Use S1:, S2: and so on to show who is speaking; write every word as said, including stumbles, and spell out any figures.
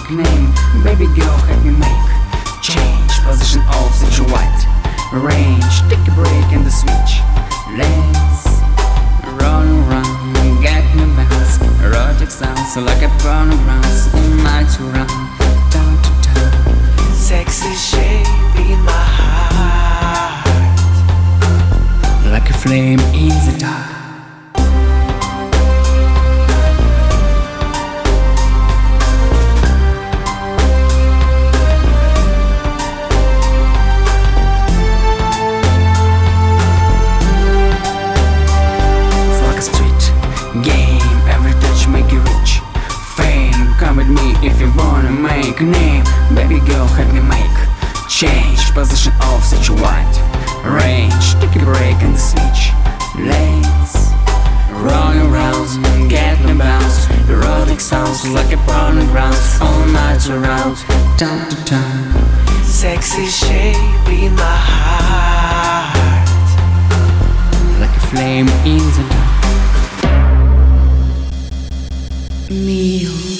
S1: make name. Baby girl, help me make change position of such a wide range. Take a break and the switch lanes. Run around, get me bounce. Erotic sounds like a burn around. All night to run, down to town.
S2: Sexy shape in my heart,
S1: like a flame in the dark. Game, every touch make you rich. Fame, come with me if you wanna make a name. Baby girl, help me make change position of such a wide range. Take a break and switch lanes. Run around, get me bounce. Erotic sounds like a burning ground. All night around, town to town.
S2: Sexy shape in my heart,
S1: like a flame in the dark.
S2: me.